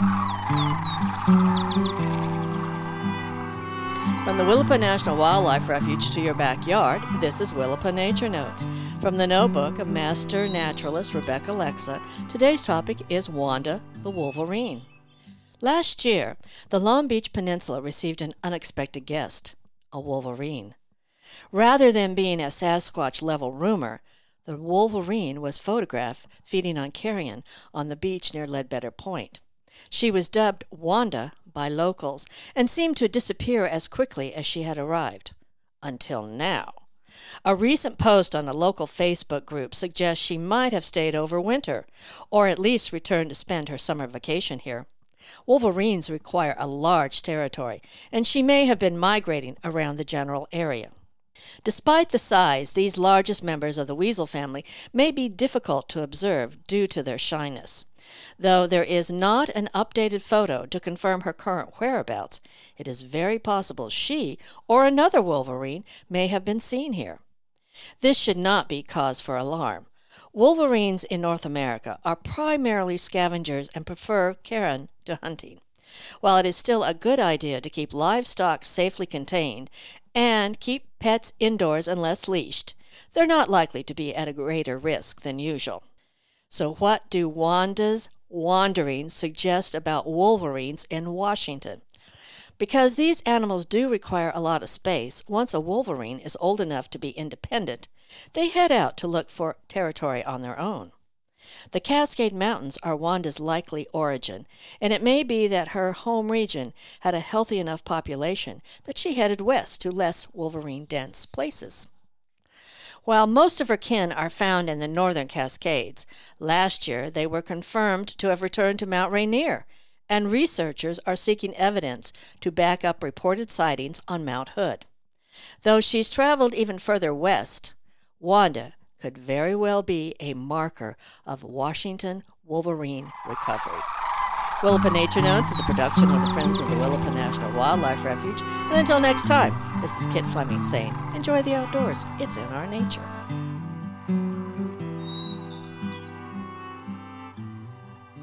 From the Willapa National Wildlife Refuge to your backyard, this is Willapa Nature Notes. From the notebook of Master Naturalist Rebecca Lexa, today's topic is Wanda the Wolverine. Last year, the Long Beach Peninsula received an unexpected guest, a wolverine. Rather than being a Sasquatch-level rumor, the wolverine was photographed feeding on carrion on the beach near Ledbetter Point. She was dubbed Wanda by locals and seemed to disappear as quickly as she had arrived. Until now. A recent post on a local Facebook group suggests she might have stayed over winter, or at least returned to spend her summer vacation here. Wolverines require a large territory, and she may have been migrating around the general area. Despite the size, these largest members of the weasel family may be difficult to observe due to their shyness. Though there is not an updated photo to confirm her current whereabouts, it is very possible she or another wolverine may have been seen here. This should not be cause for alarm. Wolverines in North America are primarily scavengers and prefer carrion to hunting. While it is still a good idea to keep livestock safely contained and keep pets indoors unless leashed, they're not likely to be at a greater risk than usual. So what do Wanda's wanderings suggest about wolverines in Washington? Because these animals do require a lot of space, once a wolverine is old enough to be independent, they head out to look for territory on their own. The Cascade Mountains are Wanda's likely origin, and it may be that her home region had a healthy enough population that she headed west to less wolverine-dense places. While most of her kin are found in the northern Cascades, last year they were confirmed to have returned to Mount Rainier, and researchers are seeking evidence to back up reported sightings on Mount Hood. Though she's traveled even further west, Wanda could very well be a marker of Washington wolverine recovery. Willapa Nature Notes is a production of the Friends of the Willapa National Wildlife Refuge. And until next time, this is Kit Fleming saying, enjoy the outdoors. It's in our nature.